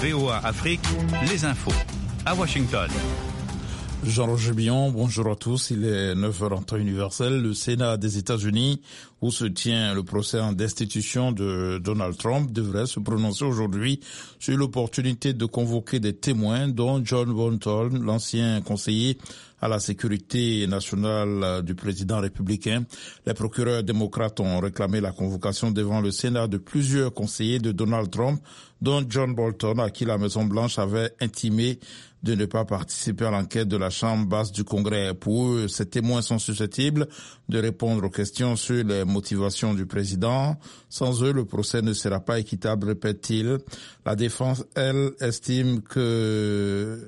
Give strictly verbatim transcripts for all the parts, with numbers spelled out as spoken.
V O A Afrique, les infos. À Washington. Jean-Roger Billon, bonjour à tous. Il est neuf heures en temps universel. Le Sénat des États-Unis, où se tient le procès en destitution de Donald Trump, devrait se prononcer aujourd'hui sur l'opportunité de convoquer des témoins, dont John Bolton, l'ancien conseiller à la sécurité nationale du président républicain. Les procureurs démocrates ont réclamé la convocation devant le Sénat de plusieurs conseillers de Donald Trump, dont John Bolton, à qui la Maison-Blanche avait intimé de ne pas participer à l'enquête de la Chambre basse du Congrès. Pour eux, ces témoins sont susceptibles de répondre aux questions sur les motivations du président. Sans eux, le procès ne sera pas équitable, répète-t-il. La défense, elle, estime que,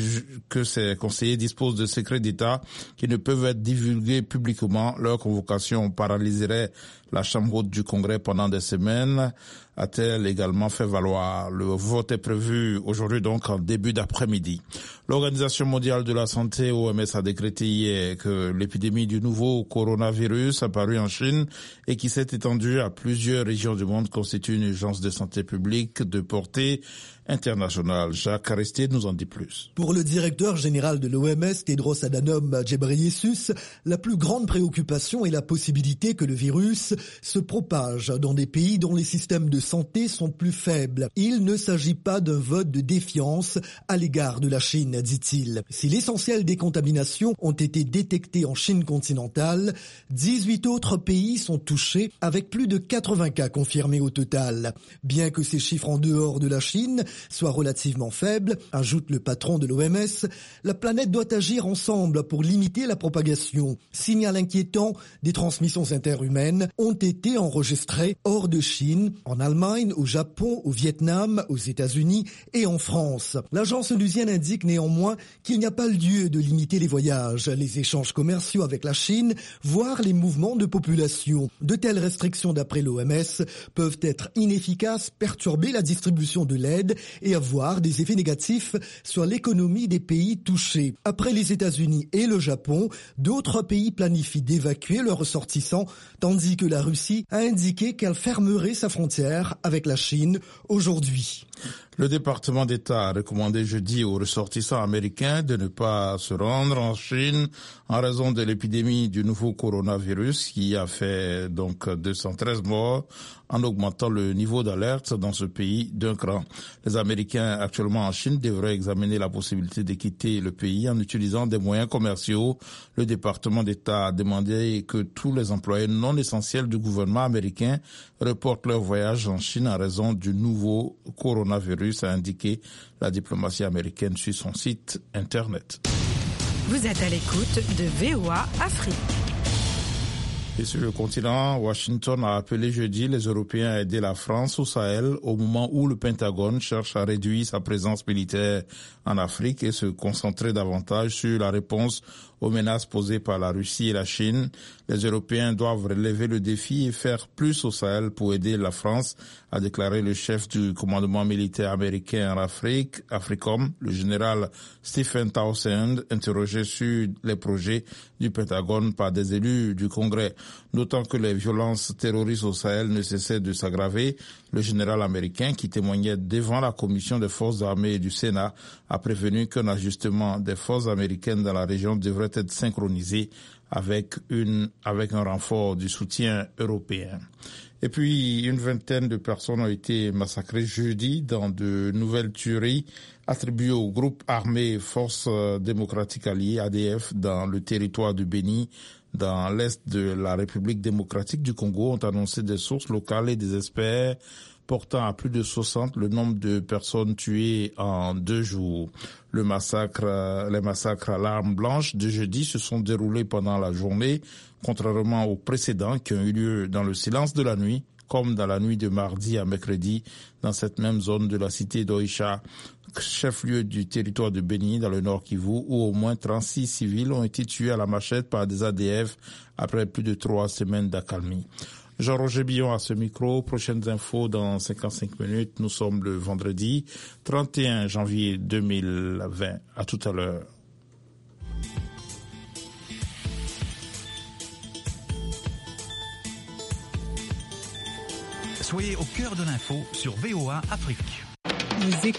que ces conseillers disposent de secrets d'État qui ne peuvent être divulgués publiquement. Leur convocation paralyserait la Chambre haute du Congrès pendant des semaines, a-t-elle également fait valoir. Le vote est prévu aujourd'hui, donc en début d'après-midi. L'Organisation mondiale de la santé, O M S, a décrété hier que l'épidémie du nouveau coronavirus apparu en Chine et qui s'est étendue à plusieurs régions du monde constitue une urgence de santé publique de portée internationale. Jacques Aristide nous en dit plus. Pour le directeur général de l'O M S, Tedros Adhanom Ghebreyesus, la plus grande préoccupation est la possibilité que le virus se propage dans des pays dont les systèmes de santé sont plus faibles. Il ne s'agit pas d'un vote de défiance à l'égard de la Chine, dit-il. Si l'essentiel des contaminations ont été détectées en Chine continentale, dix-huit autres pays sont touchés avec plus de quatre-vingts cas confirmés au total. Bien que ces chiffres en dehors de la Chine soient relativement faibles, ajoute le patron de l'O M S, la planète doit agir ensemble pour limiter la propagation. Signal inquiétant, des transmissions interhumaines ont été enregistrées hors de Chine, en Allemagne, au Japon, au Vietnam, aux États-Unis et en France. L'agence onusienne indique néanmoins qu'il n'y a pas lieu de limiter les voyages, les échanges commerciaux avec la Chine, voire les mouvements de population. De telles restrictions, d'après l'O M S, peuvent être inefficaces, perturber la distribution de l'aide et avoir des effets négatifs sur l'économie des pays touchés. Après les États-Unis et le Japon, d'autres pays planifient d'évacuer leurs ressortissants, tandis que la Russie a indiqué qu'elle fermerait sa frontière avec la Chine aujourd'hui. Le département d'État a recommandé jeudi aux ressortissants américains de ne pas se rendre en Chine en raison de l'épidémie du nouveau coronavirus qui a fait donc deux cent treize morts en augmentant le niveau d'alerte dans ce pays d'un cran. Les Américains actuellement en Chine devraient examiner la possibilité de quitter le pays en utilisant des moyens commerciaux. Le département d'État a demandé que tous les employés non essentiels du gouvernement américain reportent leur voyage en Chine en raison du nouveau coronavirus, a indiqué la diplomatie américaine sur son site internet. Vous êtes à l'écoute de V O A Afrique. Et sur le continent, Washington a appelé jeudi les Européens à aider la France au Sahel au moment où le Pentagone cherche à réduire sa présence militaire en Afrique et se concentrer davantage sur la réponse aux menaces posées par la Russie et la Chine. Les Européens doivent relever le défi et faire plus au Sahel pour aider la France, a déclaré le chef du commandement militaire américain en Afrique, AFRICOM, le général Stephen Townsend, interrogé sur les projets du Pentagone par des élus du Congrès. D'autant que les violences terroristes au Sahel ne cessaient de s'aggraver, le général américain, qui témoignait devant la commission des forces armées du Sénat, a prévenu qu'un ajustement des forces américaines dans la région devrait être synchronisé avec une, avec un renfort du soutien européen. Et puis, une vingtaine de personnes ont été massacrées jeudi dans de nouvelles tueries attribuées au groupe armé Forces démocratiques alliées, A D F, dans le territoire du Béni, dans l'est de la République démocratique du Congo, ont annoncé des sources locales et des experts, portant à plus de soixante le nombre de personnes tuées en deux jours. Le massacre, les massacres à l'arme blanche de jeudi se sont déroulés pendant la journée, contrairement aux précédents qui ont eu lieu dans le silence de la nuit, comme dans la nuit de mardi à mercredi, dans cette même zone de la cité d'Oïcha, chef-lieu du territoire de Béni, dans le Nord Kivu, où au moins trente-six civils ont été tués à la machette par des A D F après plus de trois semaines d'accalmie. Jean-Roger Billon à ce micro. Prochaines infos dans cinquante-cinq minutes. Nous sommes le vendredi trente et un janvier deux mille vingt. À tout à l'heure. Soyez au cœur de l'info sur V O A Afrique. Vous